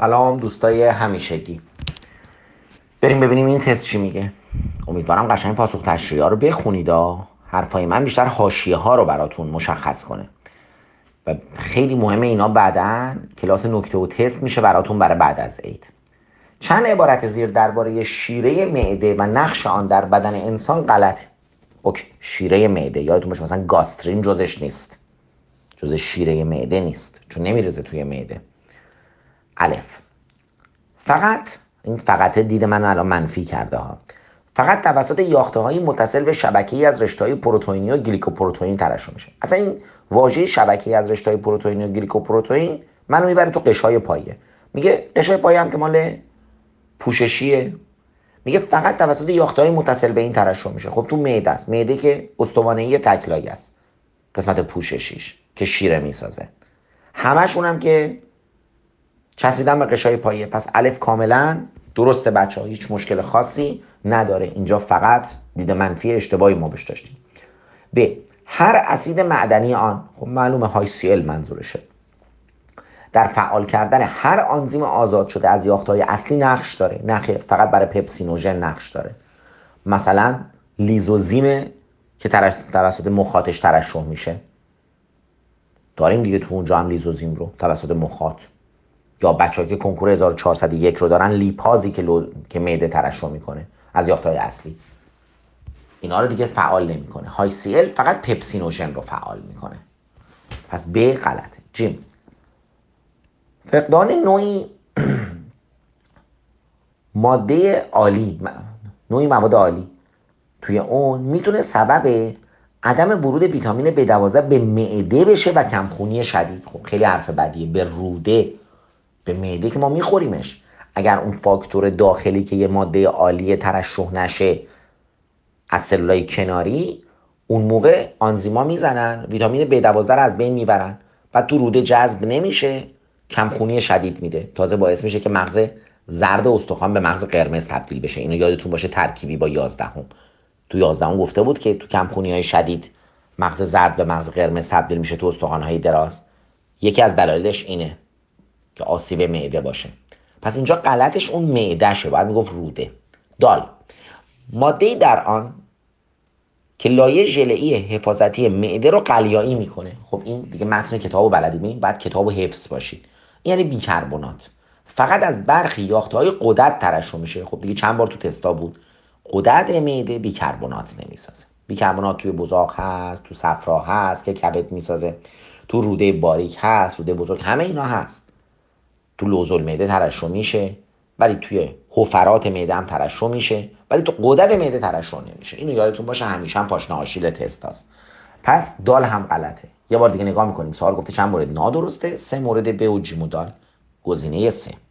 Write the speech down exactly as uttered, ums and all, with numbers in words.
سلام دوستای همیشگی. بریم ببینیم این تست چی میگه. امیدوارم قشنگ پاسخ تشریحی ها رو بخونید. حرفای من بیشتر حاشیه ها رو براتون مشخص کنه و خیلی مهمه اینا بعداً کلاس نکته و تست میشه براتون برای بعد از عید. چند عبارت زیر درباره شیره معده و نقش آن در بدن انسان غلطه. اوکی، شیره معده یادتون باشه مثلا گاسترین جزش نیست، جز شیره معده نیست چون نمیرزه توی معده. الف، فقط این فقط دید من الان منفی کرده ها، فقط توسط یافته‌های متصل به شبکه‌ای از رشته‌های پروتئینی و گلیکوپروتئین ترشح میشه. اصلا این واژه شبکه‌ای از رشته‌های پروتئینی و گلیکوپروتئین منو میبره تو قشای پایه. میگه قشای پایه هم که مال پوششیه، میگه فقط توسط یافته‌های متصل به این ترشح میشه. خب تو معده است، معده که استوانه‌ای تکلایی است، قسمت پوششیش که شیره میسازه، همشون هم که چسبیدن به قشای پایه. پس الف کاملا درسته بچه ها، هیچ مشکل خاصی نداره. اینجا فقط دید منفی اشتباهی ما بهش داشتیم. ب، هر اسید معدنی آن، خب معلومه های سی ال منظورشه، در فعال کردن هر آنزیم آزاد شده از یافته‌های اصلی نقش داره. نه فقط برای پپسینوژن نقش داره. مثلا لیزوزیم که توسط مخاطش ترشح میشه، داریم دیگه تو اونجا هم لیزوزیم رو توسط مخاط، یا بچه‌ها که کنکور هزار و چهارصد و یک رو دارن لیپازی که لو... که معده ترشح میکنه از یافته‌های اصلی، اینا رو دیگه فعال نمیکنه. های سی ال فقط پپسینوژن رو فعال میکنه. پس ب غلطه. جیم، فقدان نوعی ماده عالی، نوعی مواد عالی توی اون میتونه سبب عدم ورود ویتامین بی دوازده به معده بشه و کمخونی شدید. خب خیلی حرف بدیه. به روده، به معده که ما میخوریمش، اگر اون فاکتور داخلی که یه ماده عالی ترشح نشه از سلولای کناری، اون موقع آنزیما میزنن ویتامین بی دوازده رو از بین میبرن، بعد تو روده جذب نمیشه، کمخونی شدید میده، تازه باعث میشه که مغز زرد استخوان به مغز قرمز تبدیل بشه. اینو یادتون باشه ترکیبی با یازدهم. تو یازدهم گفته بود که تو کمخونی های شدید مغز زرد به مغز قرمز تبدیل میشه تو استخوان های دراز. یکی از دلایلش اینه که آسیب معده باشه. پس اینجا غلطش اون معدهشه، باید میگفت روده. دال، ماده‌ای در آن که لایه ژلئی حفاظتی معده رو قلیایی میکنه. خب این دیگه متن کتابو بلدیم، بعد کتابو حفظ باشید. این یعنی بیکربنات، فقط از برخی یافته‌های غدد ترشح میشه. خب دیگه چند بار تو تستا بود غدد معده بیکربنات نمیسازه. بیکربنات توی بزاق هست، تو صفرا هست که کبد میسازه، تو روده باریک هست، روده بزرگ، همه اینا هست. تو لوزول معده ترشح میشه، ولی توی حفرات معده هم ترشح میشه، ولی تو غدد معده ترشح نمیشه. اینو یادتون باشه، همیشه هم پاشنه آشیل تست هست. پس دال هم غلطه. یه بار دیگه نگاه میکنیم. سوال گفته چند مورد نادرسته، سه مورد ب و جیم و دال. گزینه سه.